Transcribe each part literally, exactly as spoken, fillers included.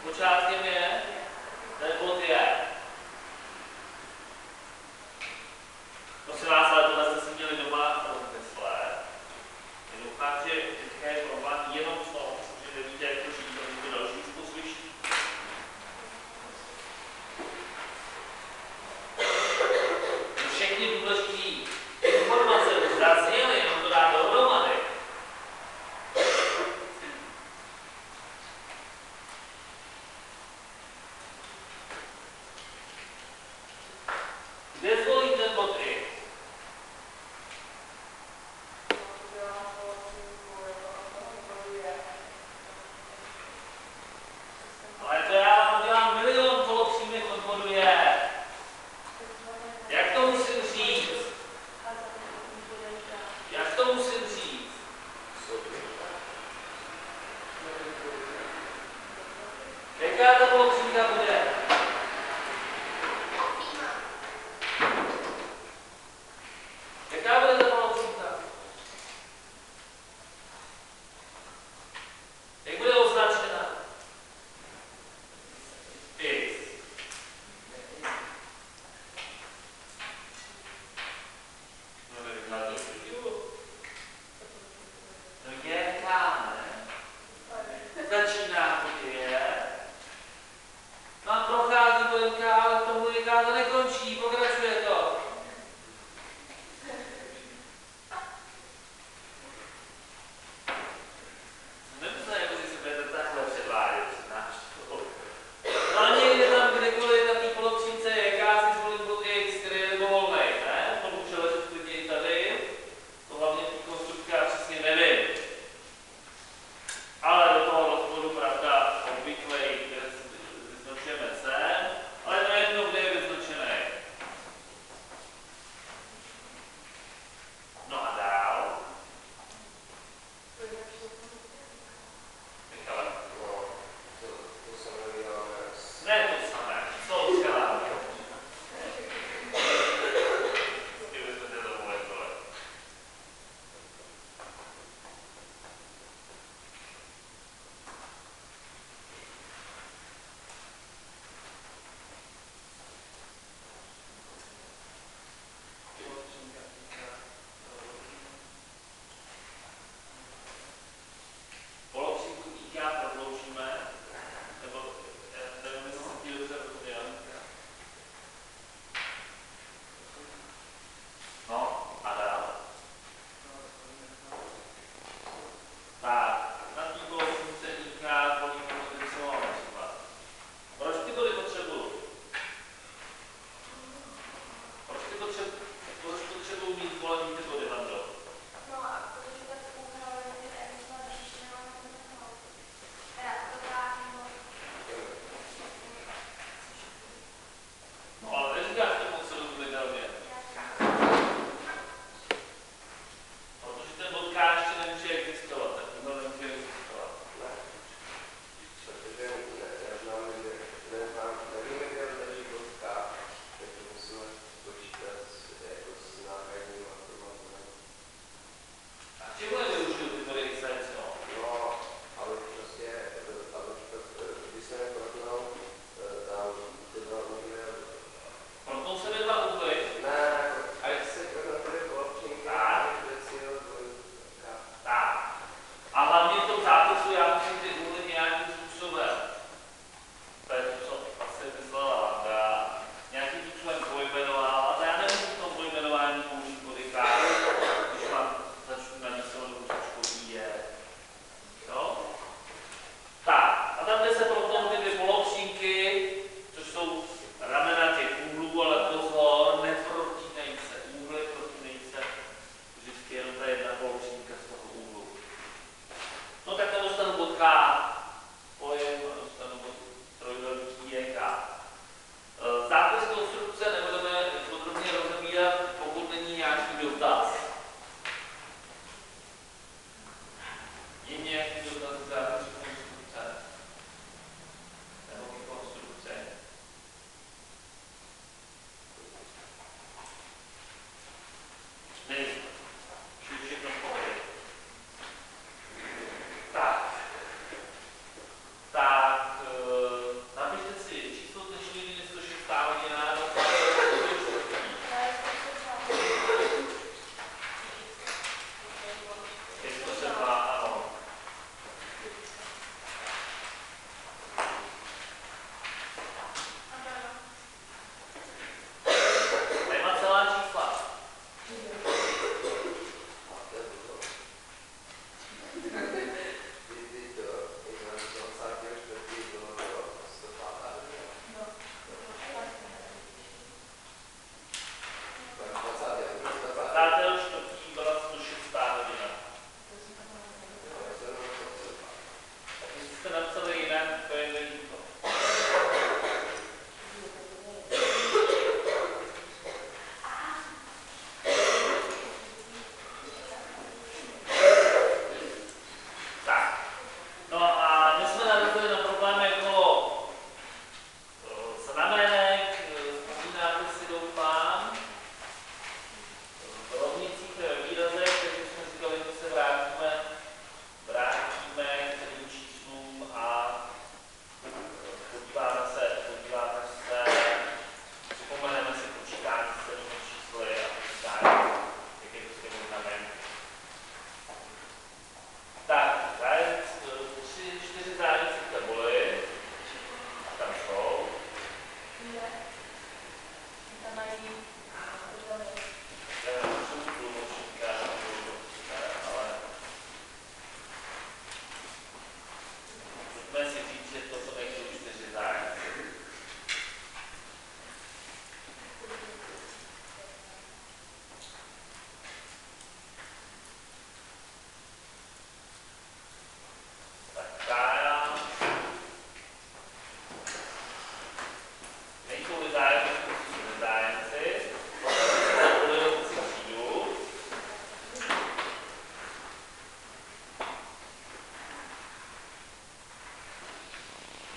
Počátkem je, ten bod je. Prosím vás, ale tohle jste si měli doma rozmyslet. Doufám, že teďka je problém jenom v tom, že nevíte, jak to říct, to další už poslyší. Všechny důležité informace už zazněly, jenom to dát dohromady. Kde zvolím ten bod I?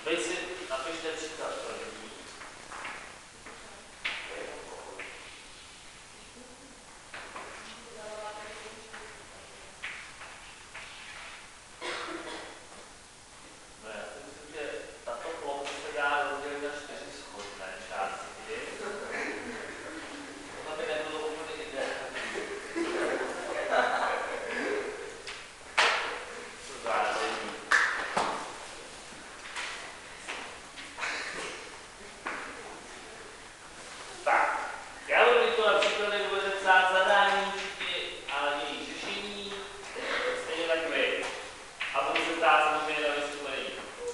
Vy si napište příklad první. No já si myslím, že tato plocha se dá rozdělit na čtyři shodné části. To by nebylo úplně ideální. Co záření. Tak, já budu to například, jak budete psát zadání a jejich řešení, stejně tak vy. A budu se ptát samozřejmě na vysvětlení.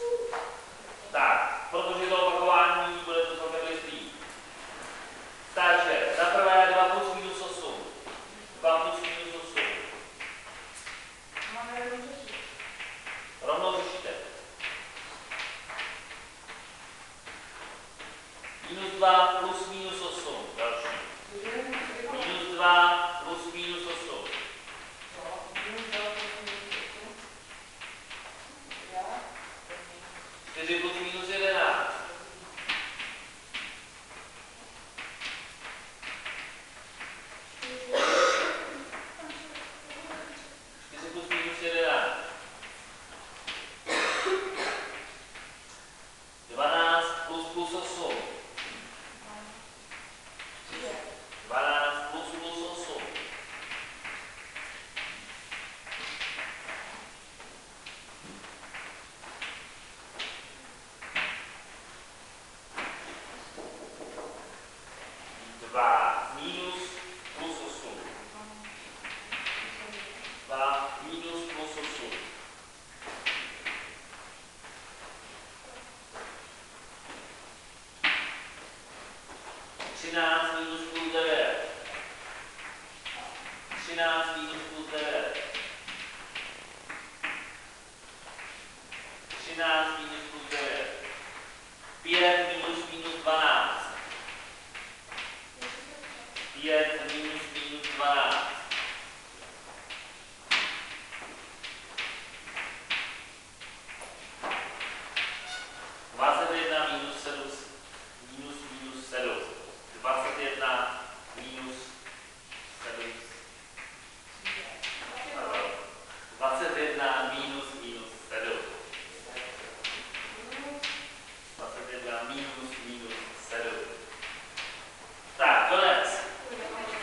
Tak, protože to opakování bude to celkem rychlý. Takže, za prvé dva plus minus osm. dva plus minus osm. Máme rovnou řešit. Rovnou řešíte. Minus dva plus minus osm. Další. Minus dva plus minus osm. čtyři plus minus jedenáct. čtyři plus minus jedenáct. dvanáct plus plus osm. dvanáct plus plus osm. dva minus plus osm. dva minus plus osm. třináct minus plus devět. třináct minus plus devět. třináct minus plus devět. pět minus minus dvanáct. pět minus minus dvanáct. dvacet jedna minus sedm. Minus minus sedm. dvacet jedna minus sedm. dvacet jedna minus minus sedm. dvacet jedna minus minus sedm. Tak, konec.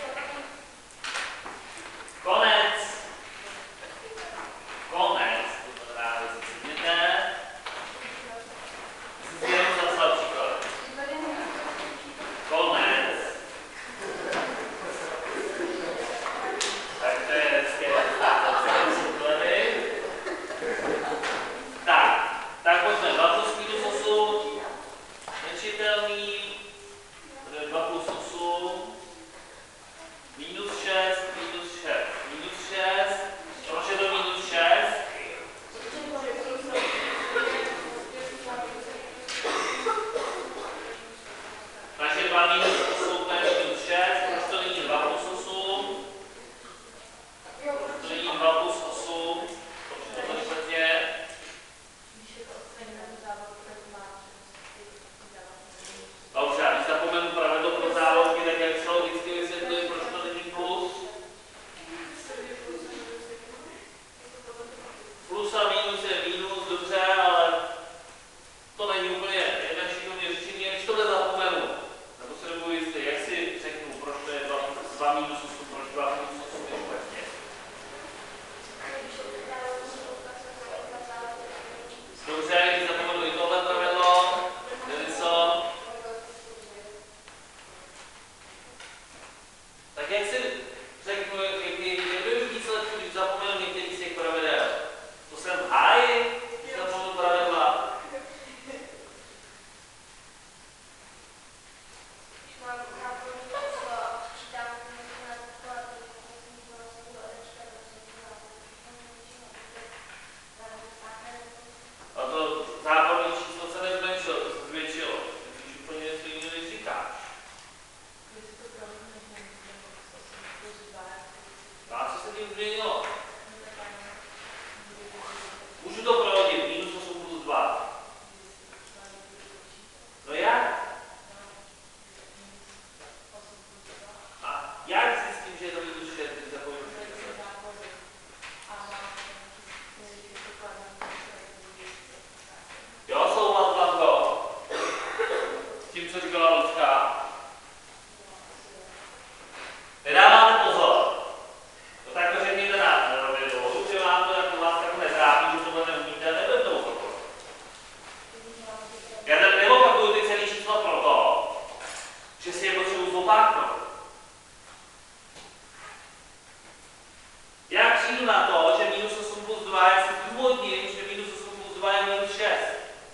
šest.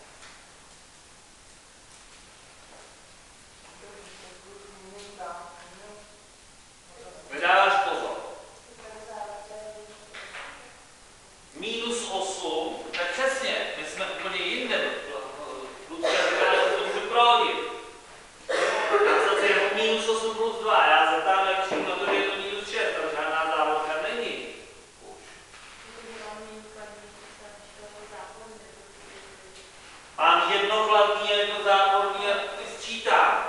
Vydáváš pozor. Minus osm, tak přesně, my jsme úplně jinde. Lucka říká, že to můžu prohodit. Já jsem si jako minus osm plus dva, já zeptám, jak všichni na to, že je to minus šest, tam žádná závorka není. Už. Mám jedno kladný a jedno záporný a ty sčítám.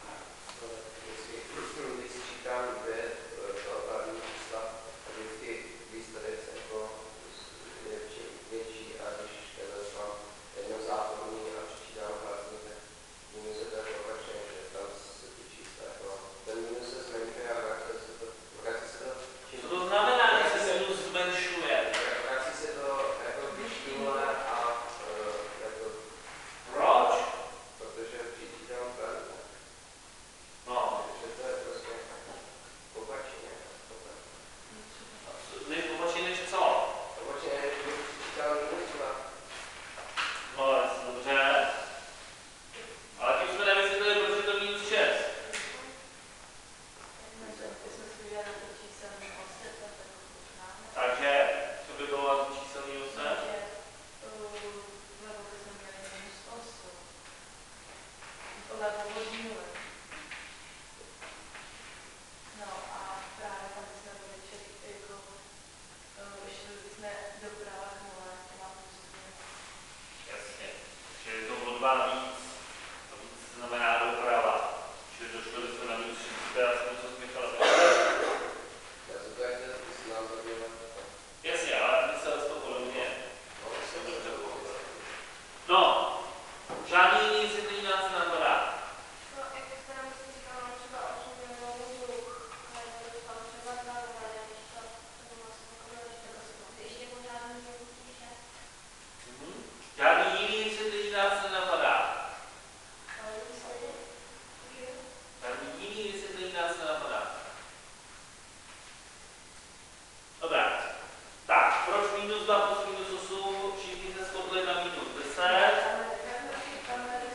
Když sčítám dvě kladný čísla, tak vždycky výsledek je větší a když mám jedno záporný a přičítám kladný, tak minus je to jako opačně, že tam se ty čísla jako ten minus se zmenšuje a vrací se to, vrací se to. Co to znamená, že se minus zmenšuje? Vrací se to jako když nule a jako Proč? protože přičítám kladný. No. Takže to je prostě opačně. Než opačně než co? Opačně, než bych přičítal minus dva. No, dobře. Ale tím jsme nevysvětlili, proč je to minus šest. Takže, co by bylo na číselný ose? Jasně. Čili to bylo dva navíc. To víc znamená doprava. Čili došlo, že jsme na minus šest. Já jsem něco smychal. Já jsem to jak znázorňoval. Jasně, ale myslel jsi to podobně. No, žádný jiný vysvětlení nás nenapadá. No, jak jste nám si říkal, mám třeba osm milionů zluk, ale to dostal třeba dva dohrady, když to to vlastně takové, když to prostě ještě pořád můžu píše. Žádný jiný vysvětlení nás nenapadá. Ale výsledek, že Žádný jiný vysvětlení nás nenapadá. Dobrá. Tak, proč minus dva plus minus osm? Všichni se shodli na minus deset. ale tak tam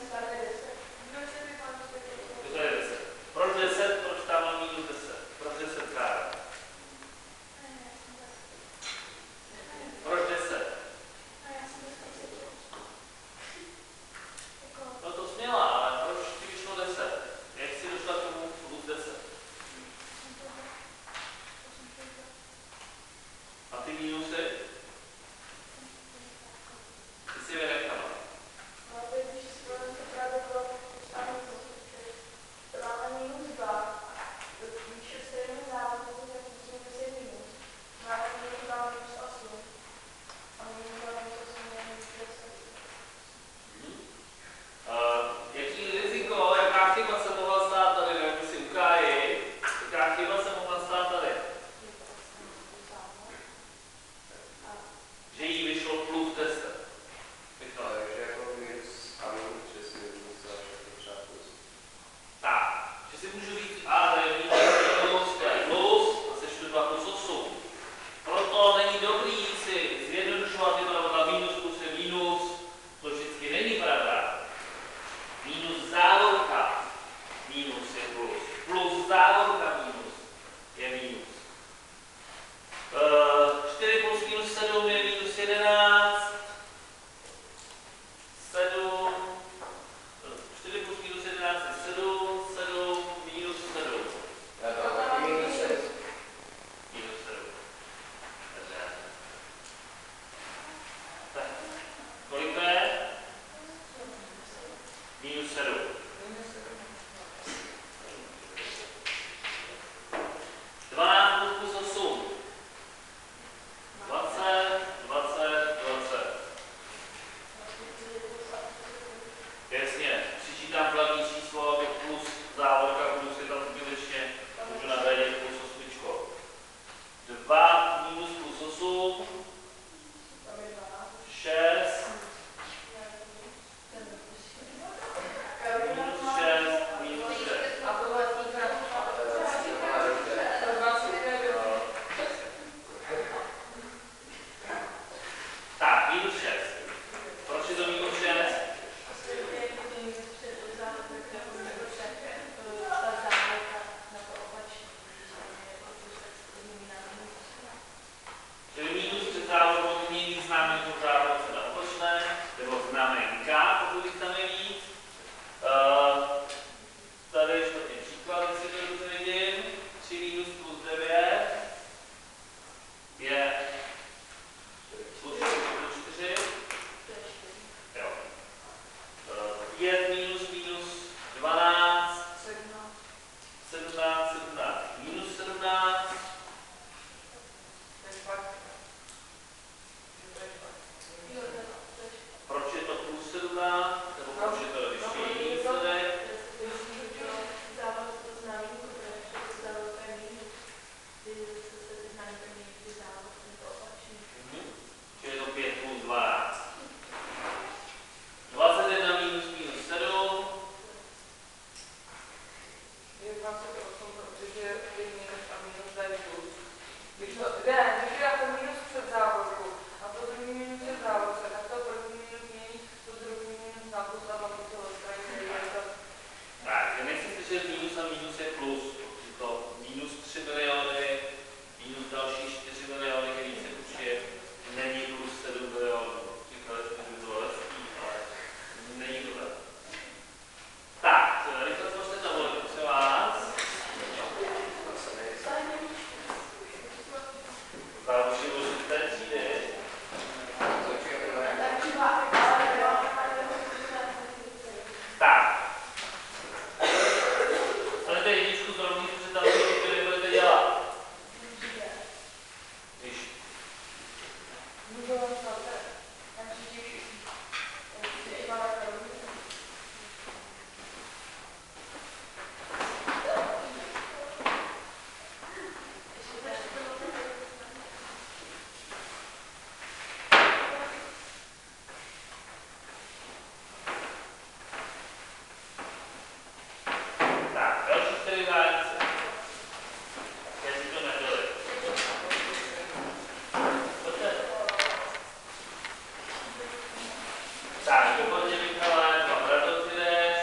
Tak, výborně Michale, mám radost, jdeš.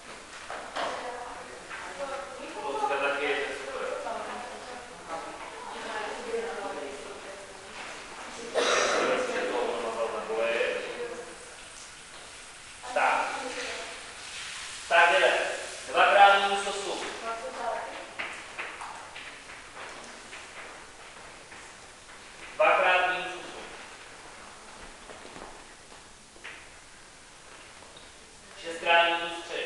Lucka taky je super. Tak. Tak jde. Dvakrát minus osm. Dvakrát minus osm. Šestkrát minus tři.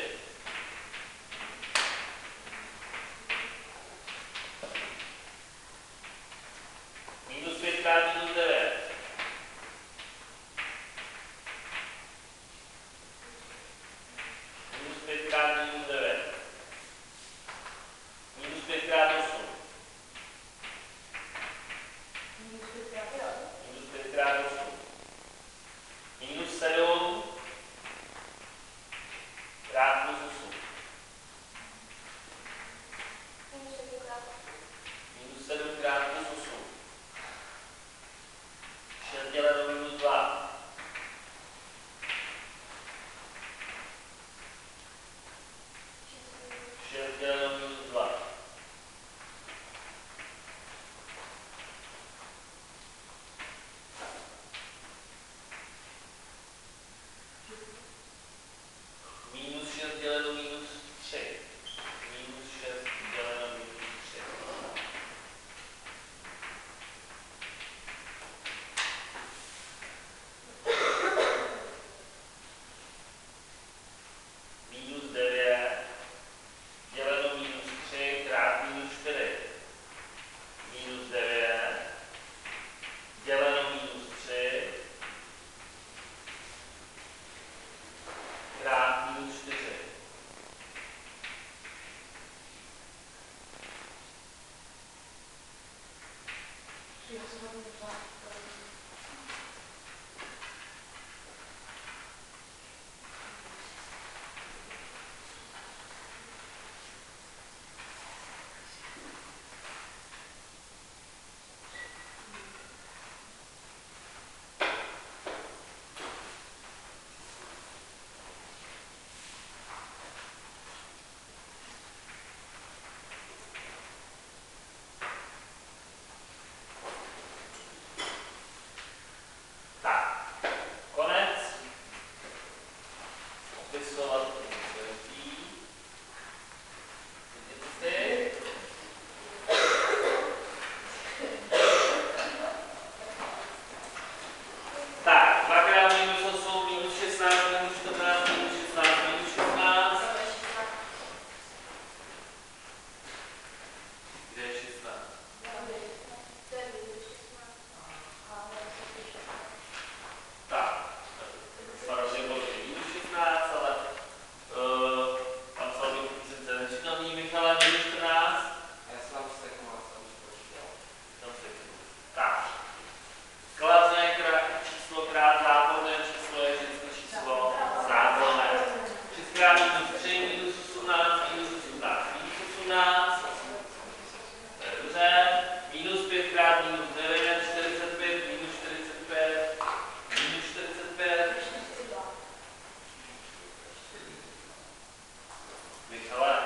Minus pětkrát minus devět. Minus pětkrát minus devět. Minus pětkrát osm. Minus pětkrát osm. Minus sedm. Krát plus osm. Minus sedm krát plus osm. šest děleno minus dva. šest děleno minus dva. Minus šest děleno minus tři. Minus šest děleno minus tři. Minus devět děleno minus tři krát minus čtyři. Minus devět děleno minus tři krát minus čtyři. Tak, konec. Opisovat světí. Vidíte si? Tak, dvakrát minus osm, minus šestnáct, minus čtrnáct, minus šestnáct, minus šestnáct. Kde je šestnáct? Tak, samozřejmě bylo minus šestnáct, ale uh, tam psal bych přece nečitelný Michale, minus čtrnáct. Já jsem tam steknu a jsem už počítal. Tam se tak. Kladné krát, číslo krát záporné číslo je vždycky číslo záporné. šestkrát minus tři, minus osmnáct, minus osmnáct, minus osmnáct. To je dobře. Minus pětkrát minus devět, čtyřicet pět, minus čtyřicet pět, minus čtyřicet pět. Michale.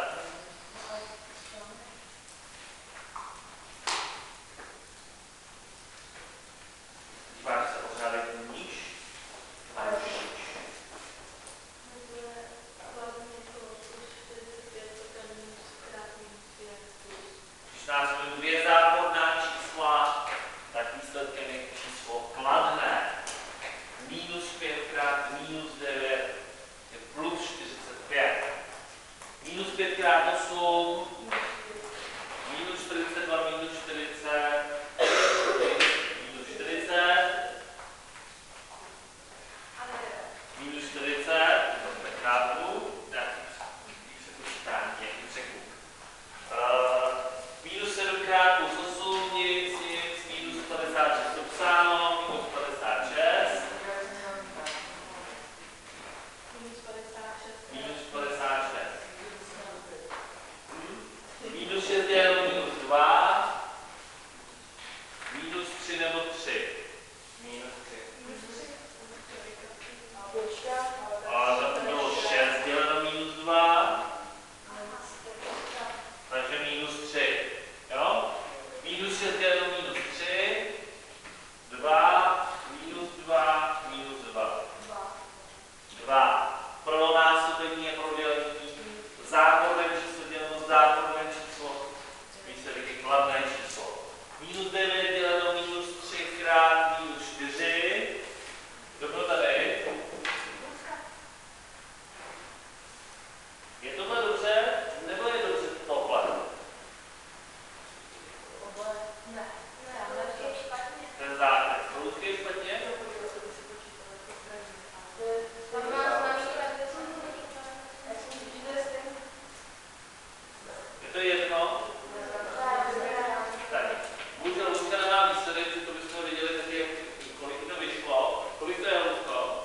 Díváš se pořádek níž a níž. Když nás jsou dvě záporná čísla, tak výsledkem je číslo kladné. Minus pětkrát minus devět je plus čtyřicet pět. Minus pětkrát osm, minus čtyřicet dva, minus čtyřicet, minus čtyřicet, minus čtyřicet, nechápu, tak, když se to čítá, nějaký překuk. Uh, minus sedmkrát plus osm, nic, nic, minus padesát šest obsáno, minus padesát šest, minus padesát šest. Minus šest děleno minus dva, minus tři nebo tři. Minus tři. A tam bylo šest děleno minus dva, takže minus tři. Jo? Minus šest děleno minus tři, dva, minus dva, minus dva. dva. Pro násobení je prodělení záporné číslo děleno záporné číslo, výsledek je kladné číslo. Minus devět děleno minus tři krát minus čtyři. Kdo byl tady? Je tohle dobře, nebo je dobře tohle? Ten základ. Kolik je špatně? Je to jedno? Tak, bohužel Lučka nemá výsledek, že to bychom viděli taky, kolik to vyšlo. Kolik to je, Lucko?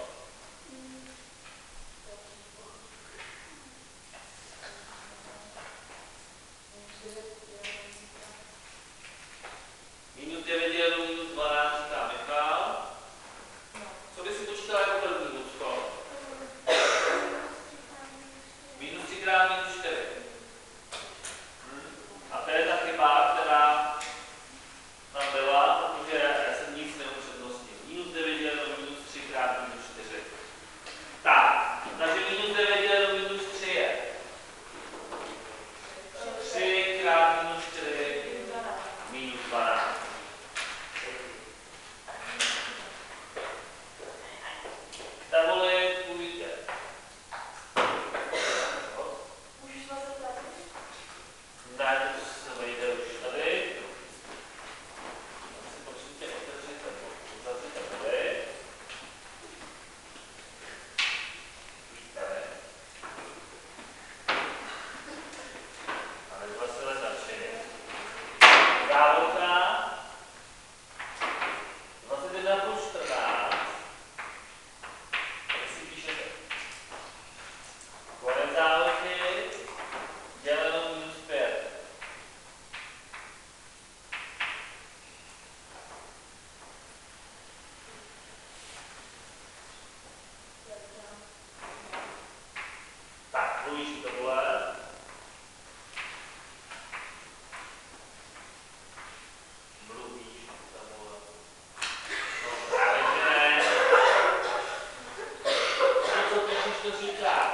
Minus devět děleno minus dvanáct, říká Michal. Co by si počítala jako první, Lucko? Minus tři krát minus čtyři. A to je ta chyba, která tam byla, protože já jsem nic neupřednostnil. Minus devět děleno minus tři krát minus čtyři. Tak, takže minus devět děleno minus tři je tři krát minus čtyři minus dvanáct. Tabule půjde. Dá to se vejde už tady. Si potřebujete otevřít uzavřít tabuli. Víte. Ale dva se letači. Závorka. dvacet jedna plus čtrnáct. Tady si píšete. Konec závorky. Děleno minus pět. Tak, mluvíš to tohle. Mluvíš to tohle. No právě, že ne. To, co píšeš, to říkáš.